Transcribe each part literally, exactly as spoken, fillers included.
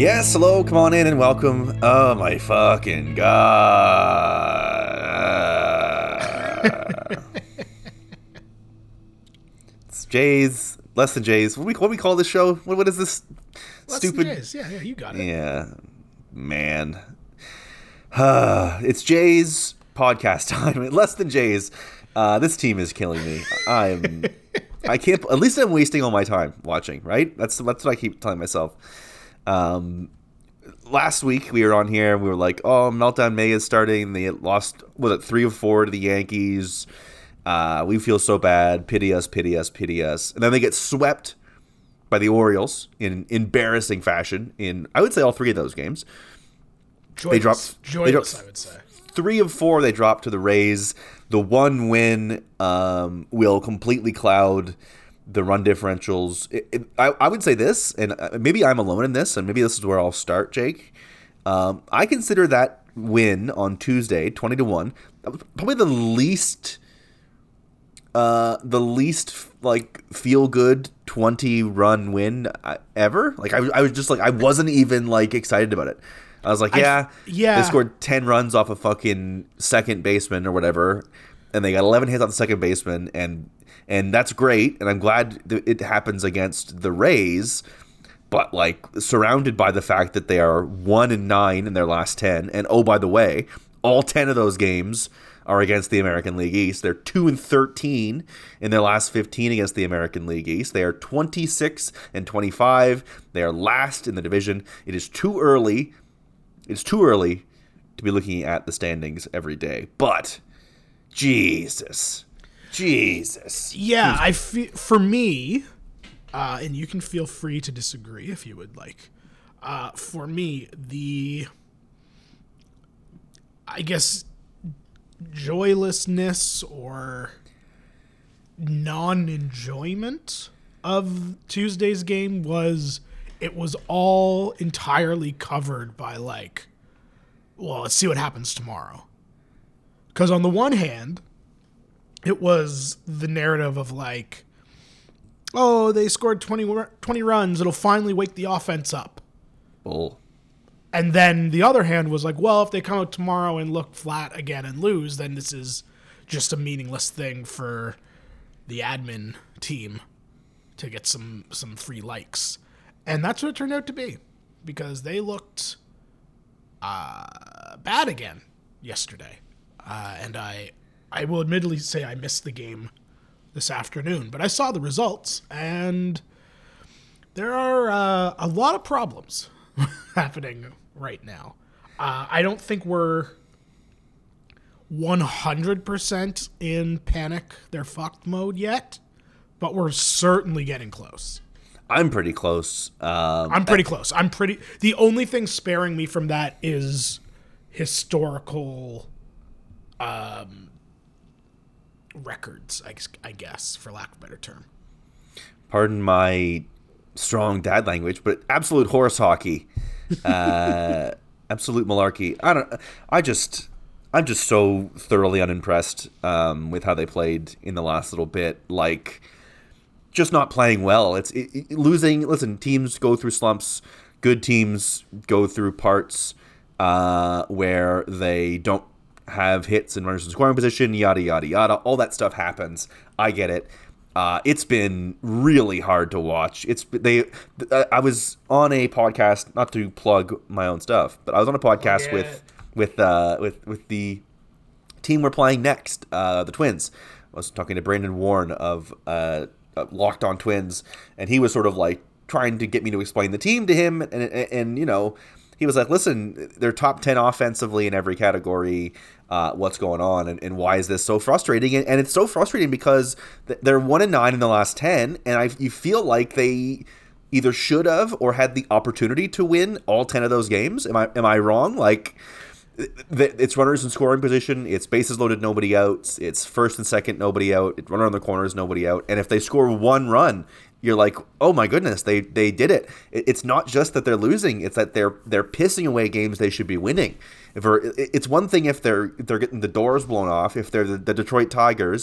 Yes, hello, come on in and welcome. Oh my fucking god. It's Jays, less than Jays. What do we, what do we call this show? What, what is this less stupid? Than Jays. Yeah, yeah, you got it. Yeah, man. It's Jays podcast time. Less than Jays. Uh, this team is killing me. I'm. I can't. At least I'm wasting all my time watching. Right? That's that's what I keep telling myself. Um, last week we were on here and we were like, "Oh, Meltdown May is starting." They lost, was it three of four to the Yankees? Uh, we feel so bad. Pity us, pity us, pity us. And then they get swept by the Orioles in embarrassing fashion. In I would say all three of those games. Joyless. They dropped. Joyless, they dropped I would say. Three of four they dropped to the Rays. The one win um, will completely cloud the run differentials. It, it, I, I would say this, and maybe I'm alone in this, and maybe this is where I'll start, Jake. Um, I consider that win on Tuesday, twenty to one, probably the least, uh, the least like feel good twenty run win ever. Like I, I was just like I wasn't even like excited about it. I was like, yeah, I, yeah. They scored ten runs off a fucking second baseman or whatever, and they got eleven hits on the second baseman, and and that's great, and I'm glad th- it happens against the Rays, but like surrounded by the fact that they are one and nine in their last ten, and oh by the way, all ten of those games are against the American League East. They're two and thirteen in their last fifteen against the American League East. They are twenty-six and twenty-five. They are last in the division. It is too early. It's too early to be looking at the standings every day, but Jesus, Jesus. Yeah, I feel for me, uh, and you can feel free to disagree if you would like. Uh, for me, the I guess joylessness or non-enjoyment of Tuesday's game was. It was all entirely covered by like, well, let's see what happens tomorrow. Because on the one hand, it was the narrative of like, oh, they scored twenty, twenty runs. It'll finally wake the offense up. Bull. And then the other hand was like, well, if they come out tomorrow and look flat again and lose, then this is just a meaningless thing for the admin team to get some, some free likes. And that's what it turned out to be, because they looked uh, bad again yesterday. Uh, and I I will admittedly say I missed the game this afternoon, but I saw the results, and there are uh, a lot of problems happening right now. Uh, I don't think we're one hundred percent in panic, they're fucked mode yet, but we're certainly getting close. I'm pretty close. Um, I'm pretty close. I'm pretty. The only thing sparing me from that is historical um, records, I, I guess, for lack of a better term. Pardon my strong dad language, but absolute horse hockey, uh, absolute malarkey. I don't. I just. I'm just so thoroughly unimpressed um, with how they played in the last little bit. Like. Just not playing well. It's it, it, losing. Listen, teams go through slumps. Good teams go through parts uh, where they don't have hits and runners in scoring position. Yada yada yada. All that stuff happens. I get it. Uh, it's been really hard to watch. It's they. I was on a podcast, not to plug my own stuff, but I was on a podcast oh, yeah. with with uh, with with the team we're playing next, uh, the Twins. I was talking to Brandon Warren of. Uh, Uh, Locked On Twins, and he was sort of like trying to get me to explain the team to him, and, and and you know, he was like, listen, they're top ten offensively in every category, uh, what's going on, and, and why is this so frustrating? And, and it's so frustrating because they're one and nine in the last ten, and I you feel like they either should have or had the opportunity to win all ten of those games. Am I am I wrong? Like, it's runners in scoring position, it's bases loaded, nobody out, it's first and second, nobody out, it's runner on the corners, nobody out, and if they score one run, you're like, oh my goodness, they they did it. It's not just that they're losing, it's that they're they're pissing away games they should be winning. If it's one thing if they're if they're getting the doors blown off, if they're the, the Detroit Tigers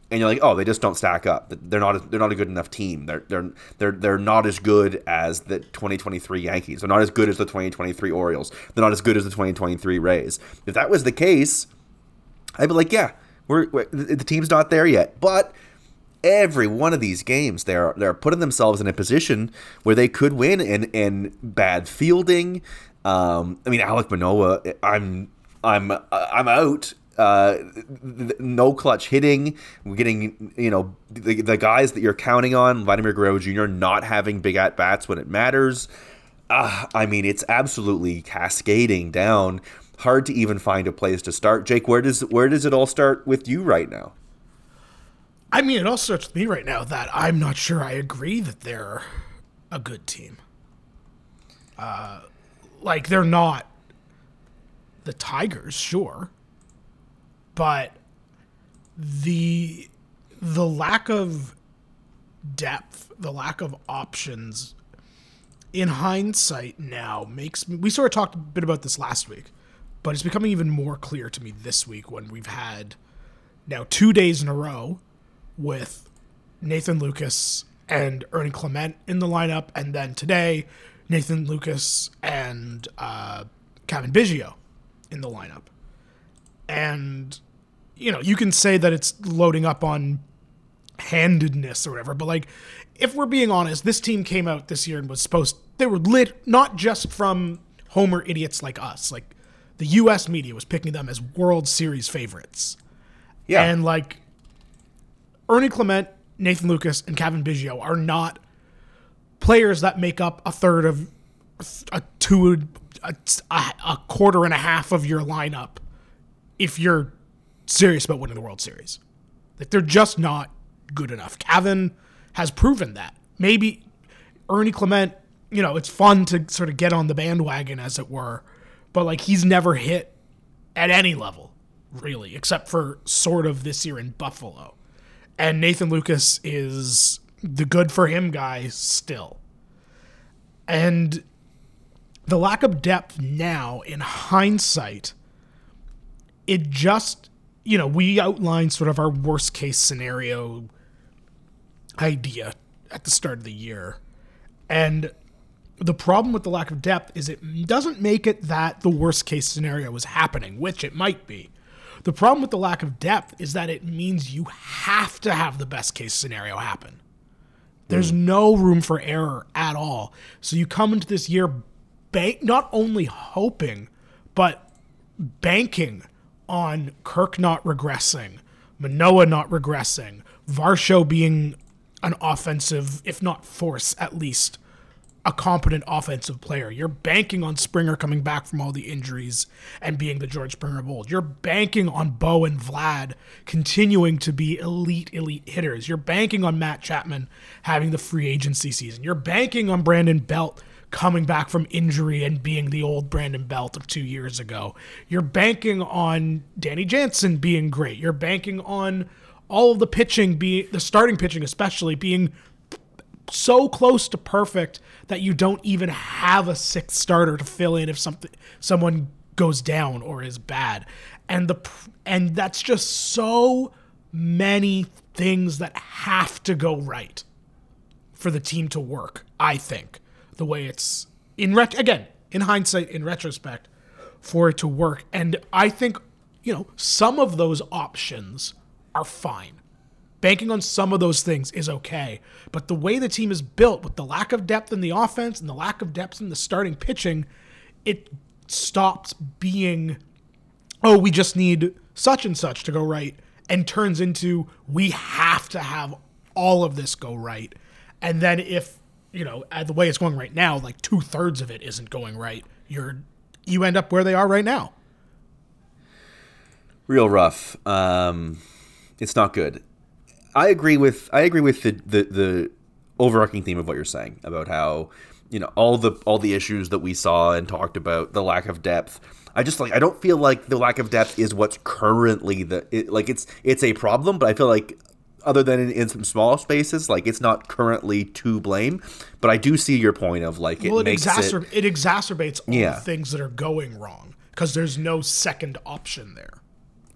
and you're like, oh, they just don't stack up. They're not. A, they're not a good enough team. They're they're they're they're not as good as the twenty twenty-three Yankees. They're not as good as the twenty twenty-three Orioles. They're not as good as the twenty twenty-three Rays. If that was the case, I'd be like, yeah, we're, we're the team's not there yet. But every one of these games, they're they're putting themselves in a position where they could win. And and bad fielding. Um, I mean, Alek Manoah, I'm I'm I'm out. Uh, no clutch hitting. We're getting, you know, the, the guys that you're counting on, Vladimir Guerrero Junior, not having big at bats when it matters. Uh, I mean, it's absolutely cascading down. Hard to even find a place to start. Jake, where does where does it all start with you right now? I mean, it all starts with me right now that I'm not sure I agree that they're a good team. Uh, like they're not the Tigers, sure. But the the lack of depth, the lack of options, in hindsight now makes me, we sort of talked a bit about this last week, but it's becoming even more clear to me this week when we've had now two days in a row with Nathan Lucas and Ernie Clement in the lineup, and then today Nathan Lucas and uh, Cavan Biggio in the lineup. And, you know, you can say that it's loading up on handedness or whatever, but, like, if we're being honest, this team came out this year and was supposed, they were lit not just from homer idiots like us. Like, the U S media was picking them as World Series favorites. Yeah. And, like, Ernie Clement, Nathan Lucas, and Cavan Biggio are not players that make up a third of a two, a, a quarter and a half of your lineup if you're serious about winning the World Series. Like, they're just not good enough. Cavan has proven that. Maybe Ernie Clement, you know, it's fun to sort of get on the bandwagon, as it were, but, like, he's never hit at any level, really, except for sort of this year in Buffalo. And Nathan Lucas is the good for him guy still. And the lack of depth now, in hindsight, it just, you know, we outlined sort of our worst case scenario idea at the start of the year. And the problem with the lack of depth is it doesn't make it that the worst case scenario is happening, which it might be. The problem with the lack of depth is that it means you have to have the best case scenario happen. There's mm. no room for error at all. So you come into this year bank, not only hoping, but banking on Kirk not regressing, Manoah not regressing, Varsho being an offensive, if not force, at least a competent offensive player. You're banking on Springer coming back from all the injuries and being the George Springer of old. You're banking on Bo and Vlad continuing to be elite, elite hitters. You're banking on Matt Chapman having the free agency season. You're banking on Brandon Belt coming back from injury and being the old Brandon Belt of two years ago. You're banking on Danny Jansen being great. You're banking on all of the pitching, be the starting pitching especially, being so close to perfect that you don't even have a sixth starter to fill in if something someone goes down or is bad. And the and that's just so many things that have to go right for the team to work, I think. The way it's in ret- again, in hindsight, in retrospect, for it to work. And I think, you know, some of those options are fine. Banking on some of those things is okay. But the way the team is built, with the lack of depth in the offense and the lack of depth in the starting pitching, it stops being, oh, we just need such and such to go right, and turns into, we have to have all of this go right. And then if, you know, the way it's going right now, like two-thirds of it isn't going right, you're you end up where they are right now. Real rough. Um, it's not good. I agree with I agree with the, the, the overarching theme of what you're saying about how, you know, all the all the issues that we saw and talked about, the lack of depth. I just like I don't feel like the lack of depth is what's currently the it, like it's it's a problem, but I feel like other than in, in some small spaces, like it's not currently to blame. But I do see your point of like it well, it makes exacer- it it exacerbates all yeah. the things that are going wrong because there's no second option there.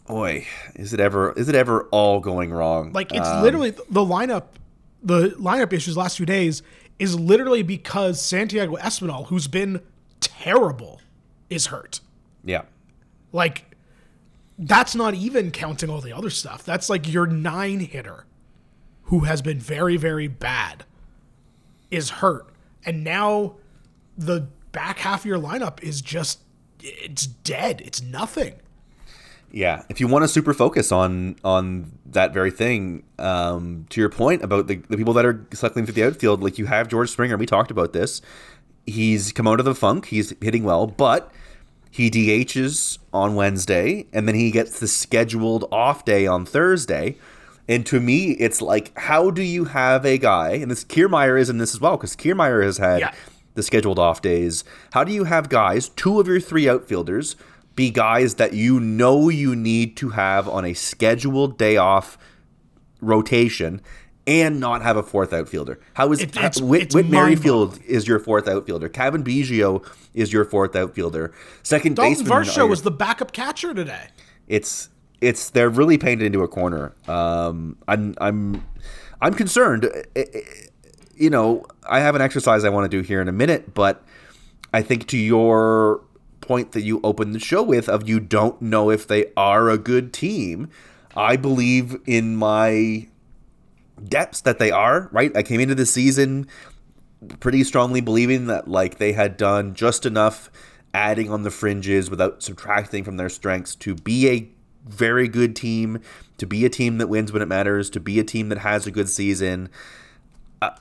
boy, is it ever is it ever all going wrong? Like it's Um, literally the lineup, the lineup issues last few days is literally because Santiago Espinal, who's been terrible, is hurt. yeah. Like that's not even counting all the other stuff. That's like your nine hitter, who has been very very bad, is hurt, and now the back half of your lineup is just it's dead. It's nothing. Yeah, if you want to super focus on on that very thing, um, to your point about the, the people that are cycling through the outfield, like you have George Springer. We talked about this. He's come out of the funk. He's hitting well, but he D Hs on Wednesday, and then he gets the scheduled off day on Thursday. And to me, it's like, how do you have a guy, and this Kiermaier is in this as well, because Kiermaier has had Yeah. the scheduled off days. How do you have guys, two of your three outfielders, be guys that you know you need to have on a scheduled day off rotation and not have a fourth outfielder? How is It- it's- Whit, it's Whit Merrifield mind-boggling. is your fourth outfielder? Kevin Biggio is your fourth outfielder. Second Dalton baseman. are Varsho your- was the backup catcher today. it's it's they're really painted into a corner. Um, I'm I'm I'm concerned. I- I- You know, I have an exercise I want to do here in a minute, but I think to your point that you opened the show with of you don't know if they are a good team, I believe in my depths that they are, right? I came into the season pretty strongly believing that like they had done just enough adding on the fringes without subtracting from their strengths to be a very good team, to be a team that wins when it matters, to be a team that has a good season. Uh,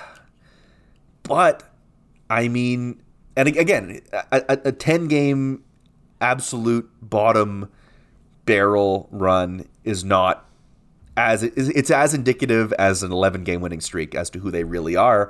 but I mean, and again, a ten-game absolute bottom barrel run is not as it's as indicative as an eleven-game winning streak as to who they really are.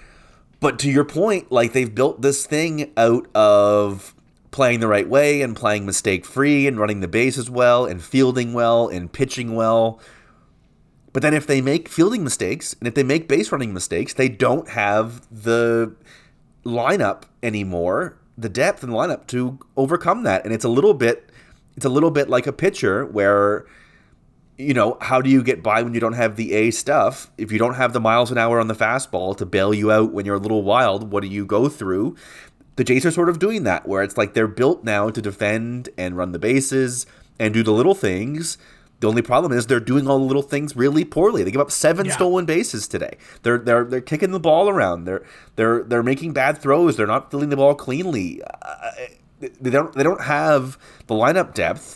But to your point, like they've built this thing out of playing the right way and playing mistake-free and running the bases well and fielding well and pitching well. But then if they make fielding mistakes and if they make base running mistakes, they don't have the lineup anymore, the depth in the lineup to overcome that. And it's a little bit it's a little bit like a pitcher where, you know, how do you get by when you don't have the A stuff? If you don't have the miles an hour on the fastball to bail you out when you're a little wild, what do you go through? The Jays are sort of doing that, where it's like they're built now to defend and run the bases and do the little things. The only problem is they're doing all the little things really poorly. They give up seven Yeah. stolen bases today. They're they're they're kicking the ball around. They're they're they're making bad throws. They're not filling the ball cleanly. Uh, they don't they don't have the lineup depth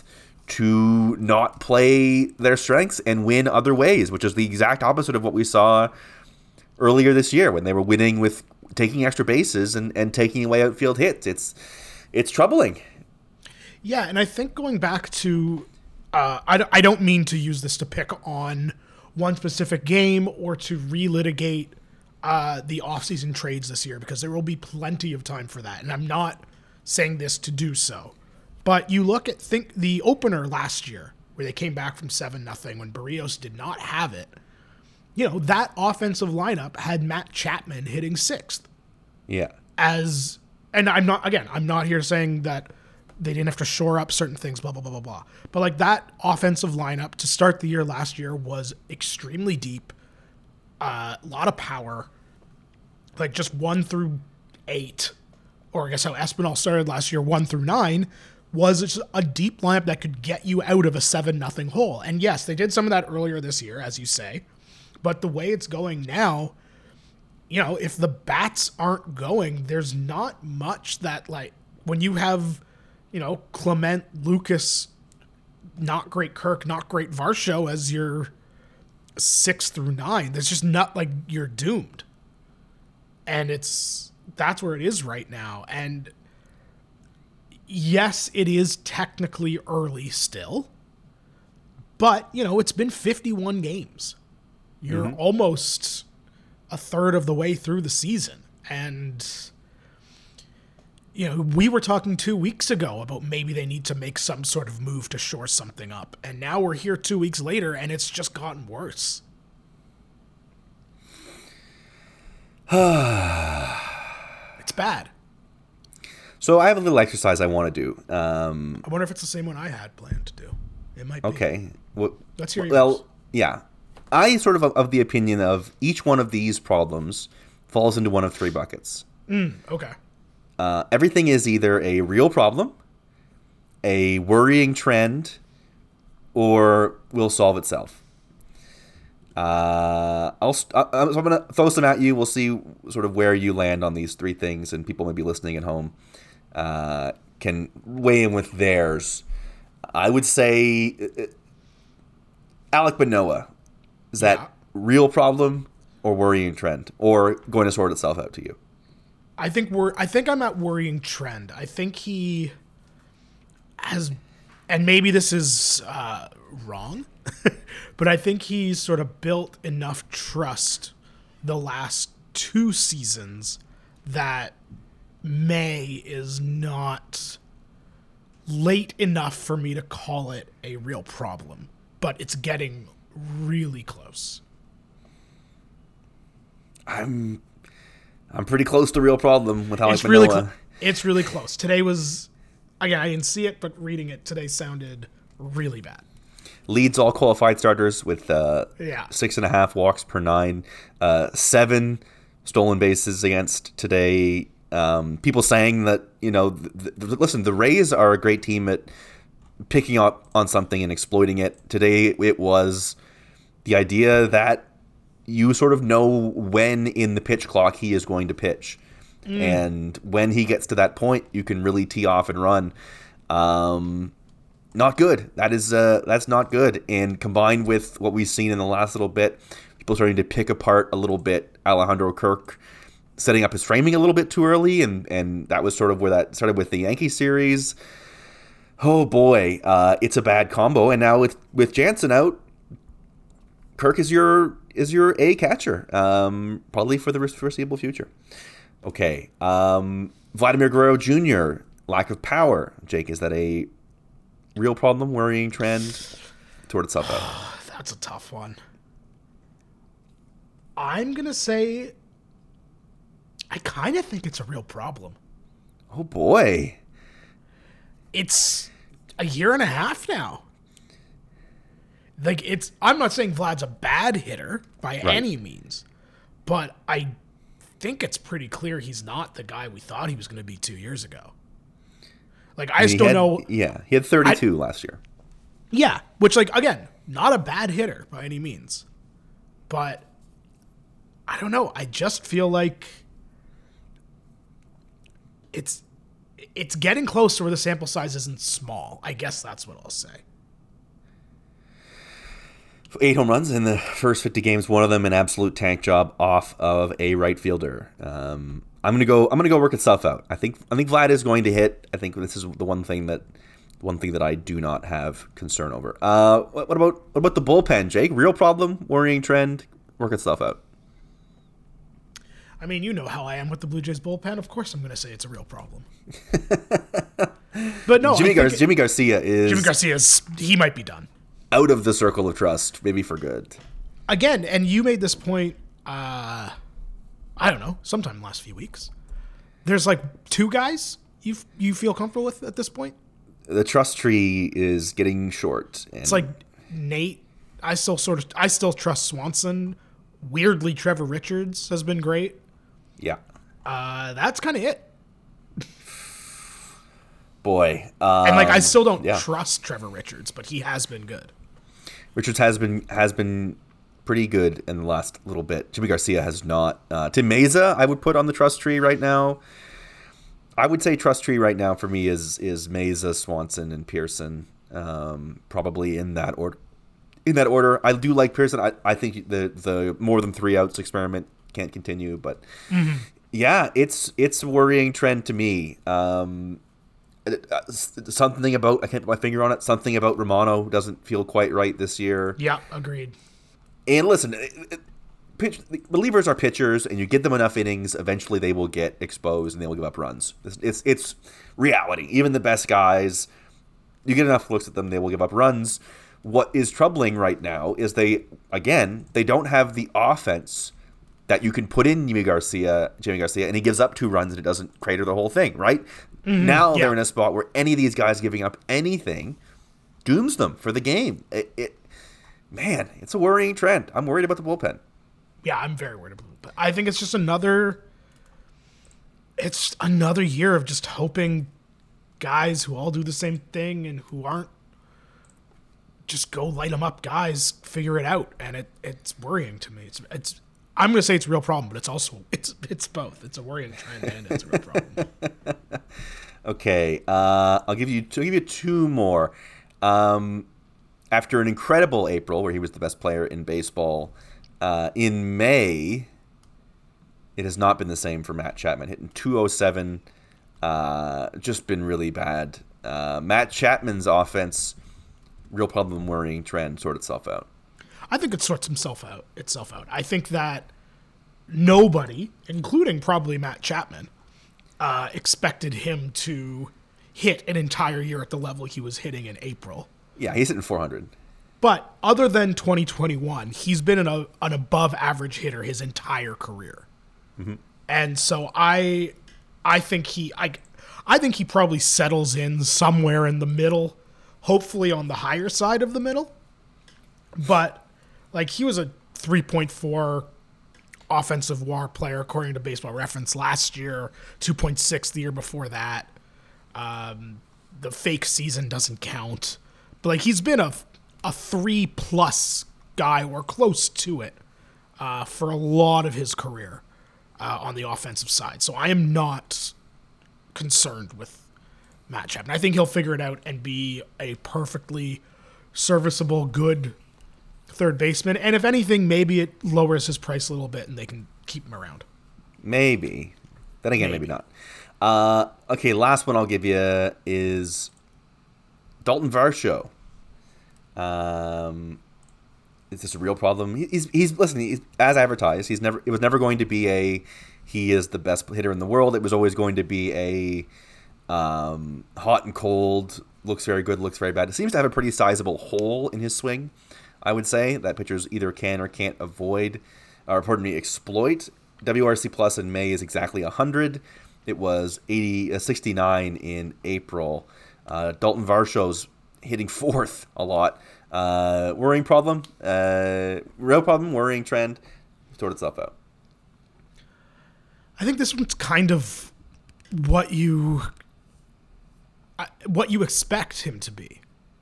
to not play their strengths and win other ways, which is the exact opposite of what we saw earlier this year when they were winning with taking extra bases and, and taking away outfield hits. It's it's troubling. Yeah, and I think going back to, uh, I, don't- I don't mean to use this to pick on one specific game or to relitigate uh, the offseason trades this year, because there will be plenty of time for that, and I'm not saying this to do so. But you look at think the opener last year, where they came back from seven nothing when Barrios did not have it. You know, that offensive lineup had Matt Chapman hitting sixth. Yeah. As and I'm not again, I'm not here saying that they didn't have to shore up certain things, blah blah blah blah blah. But like that offensive lineup to start the year last year was extremely deep, a uh, lot of power, like just one through eight, or I guess how Espinal started last year, one through nine, was just a deep lineup that could get you out of a seven nothing hole. And yes, they did some of that earlier this year, as you say, but the way it's going now, you know, if the bats aren't going, there's not much that, like, when you have, you know, Clement, Lucas, not great Kirk, not great Varsho as your six through nine, there's just not, like, you're doomed. And it's, that's where it is right now. And yes, it is technically early still, but, you know, it's been fifty-one games. You're mm-hmm. almost a third of the way through the season. And, you know, we were talking two weeks ago about maybe they need to make some sort of move to shore something up. And now we're here two weeks later and it's just gotten worse. It's bad. So I have a little exercise I want to do. Um, I wonder if it's the same one I had planned to do. It might be. Okay. Well, Let's hear yours. Well, yeah. I sort of of the opinion of each one of these problems falls into one of three buckets. Mm, okay. Uh, everything is either a real problem, a worrying trend, or will solve itself. Uh, I'll st- I- I'm going to throw some at you. We'll see sort of where you land on these three things, and people maybe listening at home uh, can weigh in with theirs. I would say uh, Alec Manoah. Is that Yeah. real problem or worrying trend, or going to sort itself out to you? I think we're. I think I'm at worrying trend. I think he has, and maybe this is uh, wrong, but I think he's sort of built enough trust the last two seasons that May is not late enough for me to call it a real problem, but it's getting really close. I'm I'm pretty close to real problem with Alec It's really Manoah. close. It's really close. Today was, again, I didn't see it, but reading it today sounded really bad. Leads all qualified starters with uh, Yeah. six and a half walks per nine, uh, seven stolen bases against today. Um, people saying that, you know, th- th- listen, the Rays are a great team at picking up on something and exploiting it. Today it was the idea that you sort of know when in the pitch clock he is going to pitch. Mm. And when he gets to that point, you can really tee off and run. Um, not good. That is uh, that's not good. And combined with what we've seen in the last little bit, people starting to pick apart a little bit Alejandro Kirk, setting up his framing a little bit too early, and, and that was sort of where that started with the Yankee series. Oh boy, uh, it's a bad combo. And now with, with Jansen out, Kirk is your is your A catcher, um, probably for the foreseeable future. Okay, um, Vladimir Guerrero Junior, lack of power. Jake, is that a real problem, worrying trend, toward itself out? That's a tough one. I'm gonna say I kind of think it's a real problem. Oh boy, it's a year and a half now. Like, it's, I'm not saying Vlad's a bad hitter by Right. any means, but I think it's pretty clear he's not the guy we thought he was going to be two years ago. Like, I I mean, just he don't had- know. Yeah, he had thirty-two last year. Yeah, which, like, again, not a bad hitter by any means. But I don't know. I just feel like it's it's getting close to where the sample size isn't small. I guess that's what I'll say. Eight home runs in the first fifty games. One of them an absolute tank job off of a right fielder. Um, I'm gonna go. I'm gonna go work itself out. I think. I think Vlad is going to hit. I think this is the one thing that one thing that I do not have concern over. Uh, what, what about what about the bullpen, Jake? Real problem, worrying trend, work itself out. I mean, you know how I am with the Blue Jays bullpen. Of course, I'm going to say it's a real problem. But no, Jimmy, I Gar- think Jimmy Garcia is Jimmy Garcia's he might be done out of the circle of trust, maybe for good. again. And you made this point. Uh, I don't know, sometime in the last few weeks. There's like two guys you you feel comfortable with at this point. The trust tree is getting short. And It's like Nate. I still sort of I still trust Swanson. Weirdly, Trevor Richards has been great. yeah, Uh, that's kind of it. boy. Um, And like I still don't yeah. trust Trevor Richards, but he has been good. Richards has been has been pretty good in the last little bit. Jimmy Garcia has not. Uh, Tim Meza, I would put on the trust tree right now. I would say trust tree right now for me is is Meza, Swanson, and Pearson, um, probably in that order. In that order, I do like Pearson. I, I think the the more than three outs experiment can't continue, but mm-hmm. yeah, it's it's a worrying trend to me. Um, something about I can't put my finger on it. Something about Romano doesn't feel quite right this year. Yeah, agreed. And listen, it, it, pitch, relievers are pitchers, and you get them enough innings, eventually they will get exposed and they will give up runs. It's, it's it's reality. Even the best guys, you get enough looks at them, they will give up runs. What is troubling right now is they, again, they don't have the offense that you can put in Jimmy Garcia, Jimmy Garcia, and he gives up two runs and it doesn't crater the whole thing, right? Mm-hmm, now yeah. they're in a spot where any of these guys giving up anything dooms them for the game. It, it man, it's a worrying trend. I'm worried about the bullpen. Yeah, I'm very worried about the bullpen. I think it's just another. It's another year of just hoping guys who all do the same thing and who aren't just go light them up guys figure it out, and it it's worrying to me. It's it's I'm going to say it's a real problem, but it's also it's it's both. It's a worrying trend and it's a real problem. Okay, uh, I'll give you I'll give you two more. Um, after an incredible April where he was the best player in baseball, uh, in May it has not been the same for Matt Chapman. Hitting two oh seven, uh, just been really bad. Uh, Matt Chapman's offense, real problem, worrying trend, sort itself out. I think it sorts himself out itself out. I think that nobody, including probably Matt Chapman, uh, expected him to hit an entire year at the level he was hitting in April. Yeah, he's hitting four hundred. But other than twenty twenty-one, he's been an, a, an above-average hitter his entire career. Mm-hmm. And so I, I think he, I, I think he probably settles in somewhere in the middle, hopefully on the higher side of the middle. But like he was a three point four offensive W A R player according to Baseball Reference last year, two point six the year before that. Um, the fake season doesn't count, but like he's been a a three plus guy or close to it uh, for a lot of his career uh, on the offensive side. So I am not concerned with Matt Chapman. I think he'll figure it out and be a perfectly serviceable, good third baseman. And if anything, maybe it lowers his price a little bit and they can keep him around. Maybe. Then again, maybe, maybe not. Uh, okay, last one I'll give you is Dalton Varsho. Um, is this a real problem? He's he's listen. He's, as advertised, he's never. It was never going to be a. He is the best hitter in the world. It was always going to be a um, hot and cold. Looks very good. Looks very bad. It seems to have a pretty sizable hole in his swing. I would say that pitchers either can or can't avoid, or pardon me, exploit. W R C plus in May is exactly one hundred. It was eighty, uh, sixty-nine in April. Uh, Dalton Varsho's hitting fourth a lot. Uh, worrying problem, uh, real problem, worrying trend, sort itself out. I think this one's kind of what you what you expect him to be.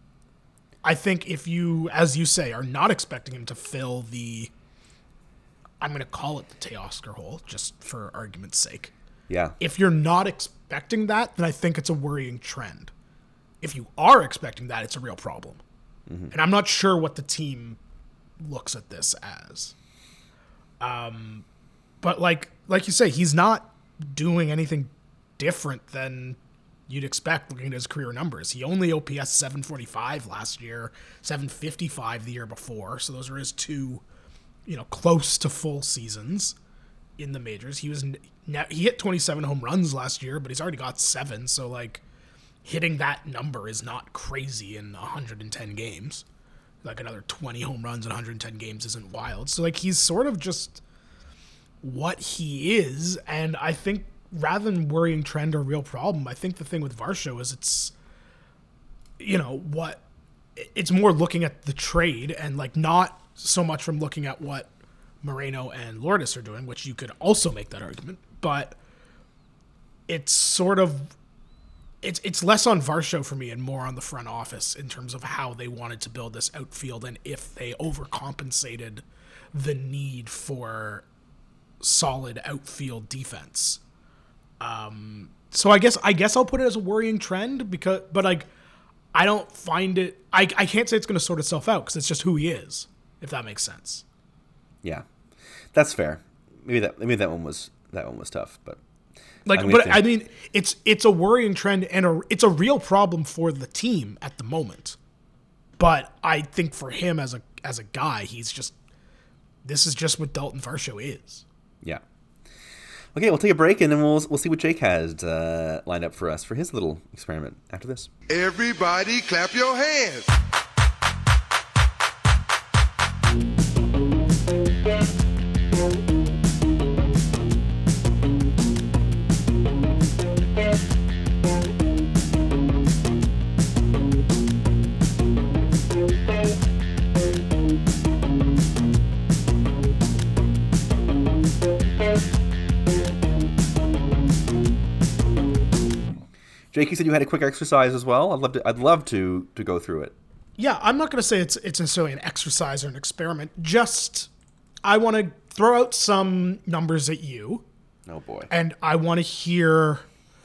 I think if you, as you say, are not expecting him to fill the, I'm going to call it the Teoscar hole, just for argument's sake. Yeah. If you're not expecting that, then I think it's a worrying trend. If you are expecting that, it's a real problem. Mm-hmm. And I'm not sure what the team looks at this as. Um, but like like you say, he's not doing anything different than you'd expect looking at his career numbers. He only O P S seven forty-five last year, seven fifty-five the year before. So those are his two, you know, close to full seasons in the majors. He was he hit twenty-seven home runs last year, but he's already got seven. So like hitting that number is not crazy in one hundred ten games. Like another twenty home runs in one hundred ten games isn't wild. So like he's sort of just what he is, and I think rather than worrying trend or real problem, I think the thing with Varsho is it's, you know, what it's more looking at the trade and like not so much from looking at what Moreno and Lourdes are doing, which you could also make that argument, but it's sort of it's it's less on Varsho for me and more on the front office in terms of how they wanted to build this outfield and if they overcompensated the need for solid outfield defense. Um, so I guess I guess I'll put it as a worrying trend because, but like, I don't find it. I I can't say it's going to sort itself out because it's just who he is. If that makes sense. Yeah, that's fair. Maybe that maybe that one was that one was tough, but like, but think. I mean, it's it's a worrying trend and a it's a real problem for the team at the moment. But I think for him as a as a guy, he's just this is just what Dalton Varsho is. Yeah. Okay, we'll take a break and then we'll we'll see what Jake has uh, lined up for us for his little experiment after this. Everybody clap your hands. Jake, you said you had a quick exercise as well. I'd love to. I'd love to to go through it. Yeah, I'm not going to say it's it's necessarily an exercise or an experiment. Just I want to throw out some numbers at you. Oh boy. And I want to hear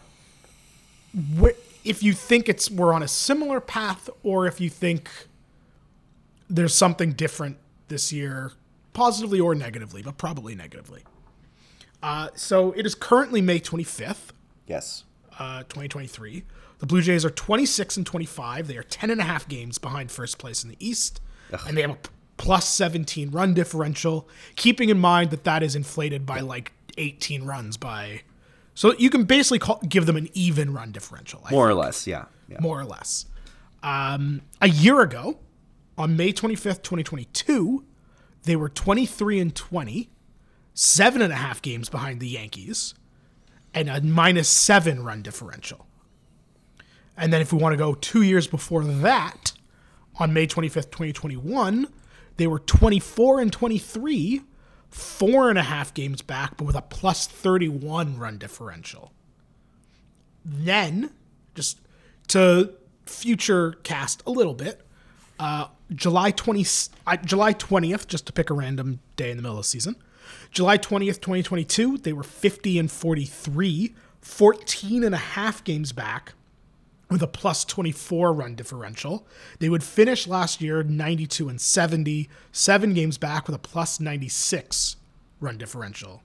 wh- if you think it's we're on a similar path, or if you think there's something different this year, positively or negatively, but probably negatively. Uh, so it is currently May twenty-fifth. Yes. Uh, twenty twenty-three. The Blue Jays are twenty-six and twenty-five. They are ten and a half games behind first place in the East, Ugh. and they have a p- plus seventeen run differential. Keeping in mind that that is inflated by like eighteen runs by, so you can basically call, give them an even run differential. I More think. or less, yeah. yeah. More or less. Um, a year ago, on May twenty-fifth, twenty twenty-two, they were twenty-three and twenty, seven and a half games behind the Yankees, and a minus seven run differential. And then if we want to go two years before that, on May twenty-fifth, twenty twenty-one, they were twenty-four and twenty-three, four and a half games back, but with a plus thirty-one run differential. Then, just to future cast a little bit, uh, July twentieth, uh, July twentieth, just to pick a random day in the middle of the season, July twentieth, twenty twenty-two, they were fifty and forty-three, fourteen and a half games back, with a plus twenty-four run differential. They would finish last year ninety-two and seventy, seven games back with a plus ninety-six run differential.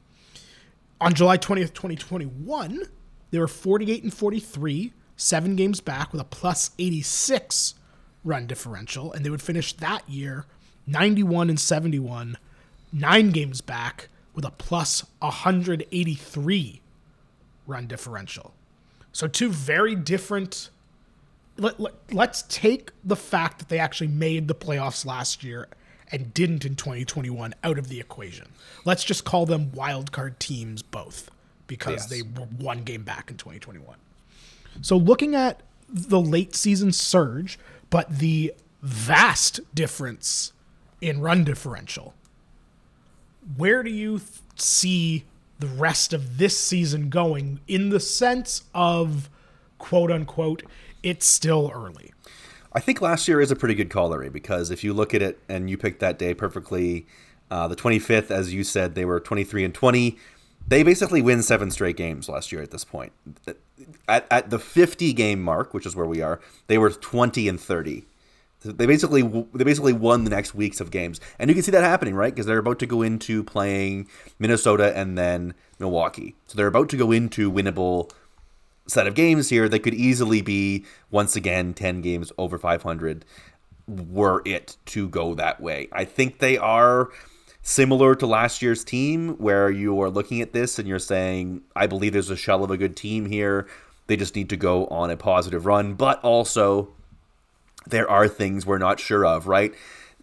On July twentieth, twenty twenty-one, they were forty-eight and forty-three, seven games back with a plus eighty-six run differential, and they would finish that year ninety-one and seventy-one, nine games back with a plus one eighty-three run differential. So two very different. Let, let, let's take the fact that they actually made the playoffs last year and didn't in twenty twenty-one out of the equation. Let's just call them wildcard teams both, because Yes. they were one game back in twenty twenty-one. So looking at the late season surge, but the vast difference in run differential, where do you th- see the rest of this season going, in the sense of, quote unquote, it's still early? I think last year is a pretty good call, Larry, because if you look at it, and you picked that day perfectly, uh, the twenty-fifth, as you said, they were twenty-three and twenty. They basically win seven straight games last year at this point. At, at the fifty game mark, which is where we are, they were twenty and thirty. They basically they basically won the next weeks of games, and you can see that happening, right? Because they're about to go into playing Minnesota and then Milwaukee, so they're about to go into winnable set of games here. They could easily be once again ten games over five hundred, were it to go that way. I think they are similar to last year's team, where you are looking at this and you're saying, I believe there's a shell of a good team here. They just need to go on a positive run, but also there are things we're not sure of, right?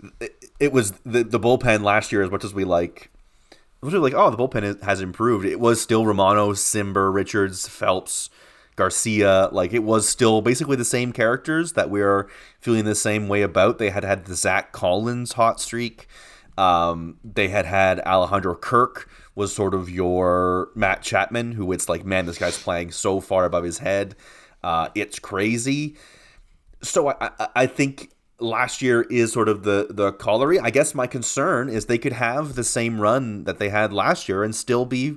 It was the, the bullpen last year, as much as we like, as like, oh, the bullpen has improved. It was still Romano, Simber, Richards, Phelps, Garcia. Like, it was still basically the same characters that we're feeling the same way about. They had had the Zach Collins hot streak. Um, they had had Alejandro Kirk was sort of your Matt Chapman, who it's like, man, this guy's playing so far above his head. Uh, it's crazy. So I, I, I think last year is sort of the, the colliery. I guess my concern is they could have the same run that they had last year and still be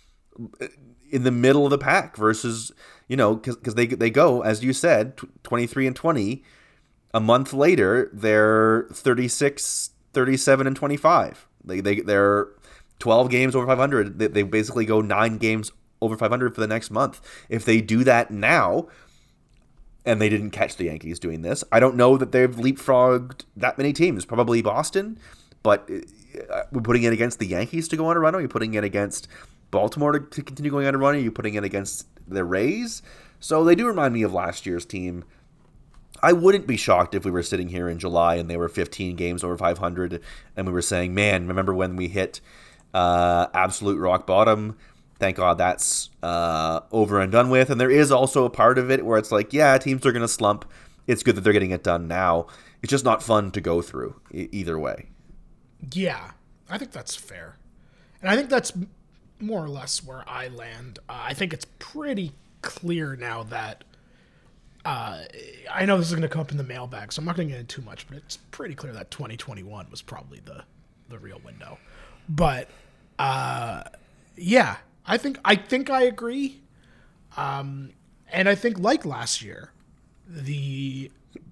in the middle of the pack versus, you know, because they, they go, as you said, twenty-three and twenty. A month later, they're thirty-six, thirty-seven and twenty-five. They, they, they're twelve games over five hundred. They, they basically go nine games over five hundred for the next month. If they do that now, and they didn't catch the Yankees doing this, I don't know that they've leapfrogged that many teams. Probably Boston, but we're putting it against the Yankees to go on a run. Are you putting it against Baltimore to, to continue going on a run? Are you putting it against the Rays? So they do remind me of last year's team. I wouldn't be shocked if we were sitting here in July and they were fifteen games over five hundred, and we were saying, man, remember when we hit uh, absolute rock bottom? Thank God that's uh, over and done with. And there is also a part of it where it's like, yeah, teams are going to slump. It's good that they're getting it done now. It's just not fun to go through e- either way. Yeah, I think that's fair. And I think that's more or less where I land. Uh, I think it's pretty clear now that I know this is going to come up in the mailbag, so I'm not going to get into too much, but it's pretty clear that twenty twenty-one was probably the, the real window. But uh, yeah, I think I think I agree. Um, and I think like last year, the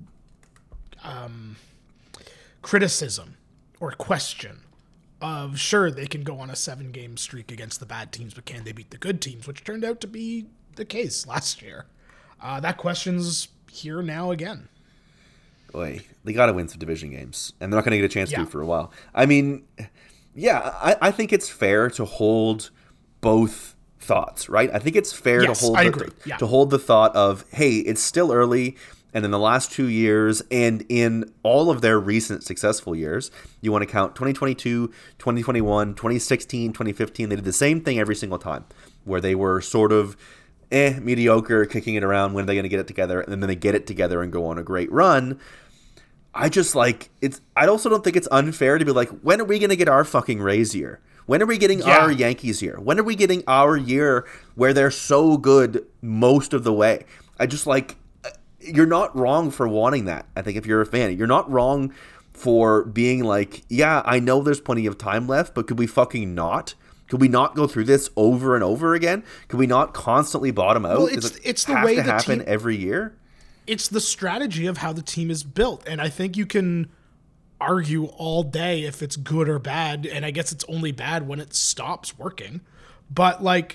um, criticism or question of sure they can go on a seven game streak against the bad teams, but can they beat the good teams, which turned out to be the case last year. Uh, that question's here now again. Boy, they got to win some division games, and they're not going to get a chance Yeah. to for a while. I mean, yeah, I, I think it's fair to hold both thoughts, right? I think it's fair Yes, to hold I the, agree. Yeah. to hold the thought of, hey, it's still early, and in the last two years, and in all of their recent successful years, you want to count twenty twenty-two, twenty twenty-one, twenty sixteen, twenty fifteen. They did the same thing every single time, where they were sort of eh, mediocre, kicking it around. When are they going to get it together? And then they get it together and go on a great run. I just like it's. I also don't think it's unfair to be like, when are we going to get our fucking Rays year? When are we getting Yeah. our Yankees year? When are we getting our year where they're so good most of the way? I just like, you're not wrong for wanting that. I think if you're a fan, you're not wrong for being like, yeah, I know there's plenty of time left, but could we fucking not? Could we not go through this over and over again? Could we not constantly bottom out? Well, Does it's- it it's the have way to the happen team- every year. It's the strategy of how the team is built. And I think you can argue all day if it's good or bad. And I guess it's only bad when it stops working. But like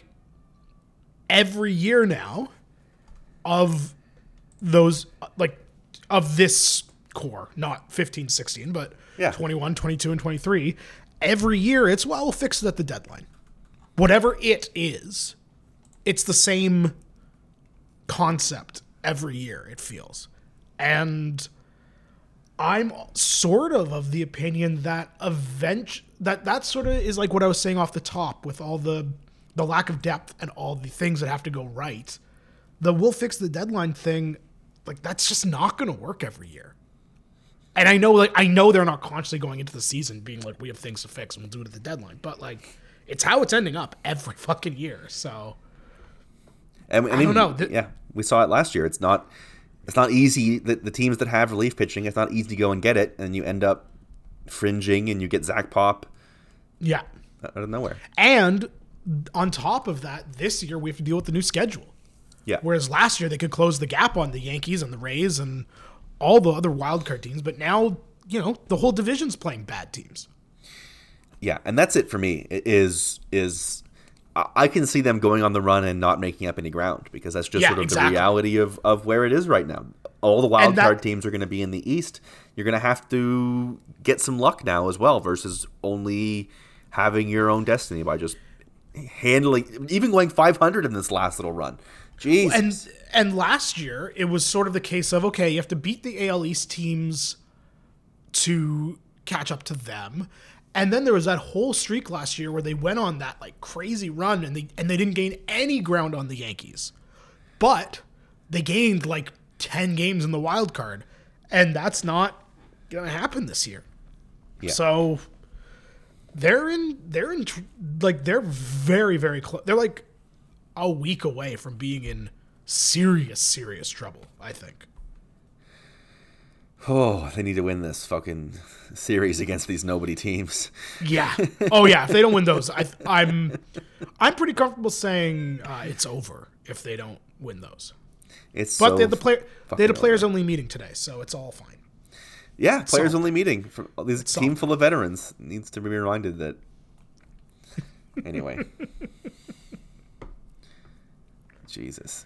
every year now of those, like of this core, not fifteen, sixteen, but Yeah. twenty-one, twenty-two, and twenty-three, every year it's, well, we'll fix it at the deadline. Whatever it is, it's the same concept every year, it feels. And I'm sort of of the opinion that event that that sort of is like what I was saying off the top with all the the lack of depth and all the things that have to go right. The we'll fix the deadline thing, like that's just not going to work every year. And I know like I know they're not consciously going into the season being like we have things to fix and we'll do it at the deadline, but like it's how it's ending up every fucking year. So And, and I don't even- know. Th- yeah, we saw it last year. It's not. It's not easy. The, the teams that have relief pitching, it's not easy to go and get it, and you end up fringing, and you get Zach Pop yeah. out of nowhere. And on top of that, this year we have to deal with the new schedule. Yeah, Whereas last year they could close the gap on the Yankees and the Rays and all the other wildcard teams, but now, you know, the whole division's playing bad teams. yeah, and that's it for me. It Is is I I can see them going on the run and not making up any ground because that's just Yeah, sort of exactly. the reality of, of where it is right now. All the wild And that- card teams are going to be in the East. You're going to have to get some luck now as well versus only having your own destiny by just handling, even going five hundred in this last little run. Jeez. And and last year it was sort of the case of okay, you have to beat the A L East teams to catch up to them. And then there was that whole streak last year where they went on that like crazy run and they and they didn't gain any ground on the Yankees. But they gained like ten games in the wild card, and that's not going to happen this year. Yeah. So they're in they're in tr- like they're very very close. They're like a week away from being in serious serious trouble, I think. Oh, they need to win this fucking series against these nobody teams. Yeah. Oh yeah. If they don't win those, I, I'm I'm pretty comfortable saying uh, it's over if they don't win those. It's But so they had the player they had a fucking players over. only meeting today, so it's all fine. Yeah, players all- only meeting. For this It's team all- full of veterans needs to be reminded that. Anyway, Jesus,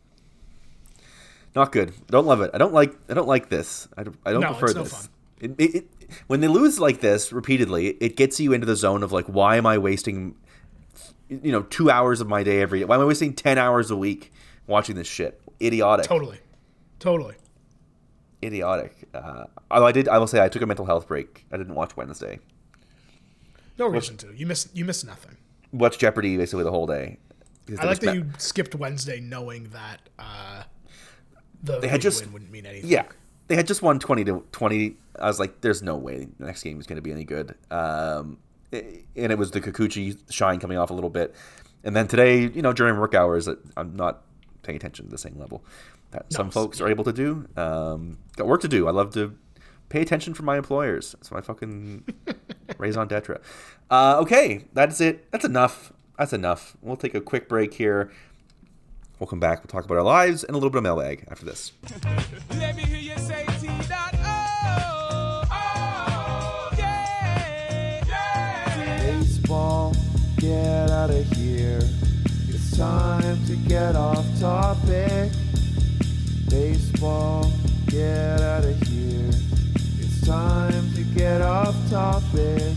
not good. Don't love it. I don't like. I don't like this. I don't, I don't No, prefer it's no this. fun. It, it, it, when they lose like this repeatedly, it gets you into the zone of like, why am I wasting, you know, two hours of my day every day? Why am I wasting ten hours a week watching this shit? Idiotic. Totally. Totally. Idiotic. Uh, although I did, I will say I took a mental health break. I didn't watch Wednesday. No reason to. You miss you miss nothing. Watched Jeopardy basically the whole day. Because I they like just that met- you skipped Wednesday knowing that uh, the They had big just- win wouldn't mean anything. Yeah, they had just won twenty to twenty. I was like, "There's no way the next game is going to be any good." Um, and it was the Kikuchi shine coming off a little bit, and then today, you know, during work hours, I'm not paying attention to the same level. that No, some folks yeah. are able to do. Um, got work to do. I love to pay attention for my employers. That's my fucking raison d'etre. Uh, okay, that's it. That's enough. That's enough. We'll take a quick break here. We'll come back. We'll talk about our lives and a little bit of mailbag after this. Let me hear you say T dot O. Oh, yeah, yeah. Baseball, get out of here. It's time to get off topic. Baseball, get out of here. It's time to get off topic.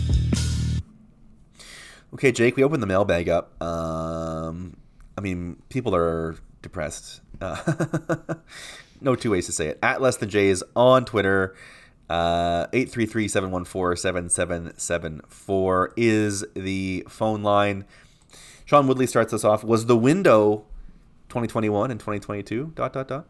Okay, Jake, we opened the mailbag up. Um, I mean, people are depressed. Uh, no two ways to say it. At Less Than Jays on Twitter. Uh, eight three three, seven one four, seven seven seven four is the phone line. Sean Woodley starts us off. Was the window twenty twenty-one and twenty twenty-two? Dot, dot, dot.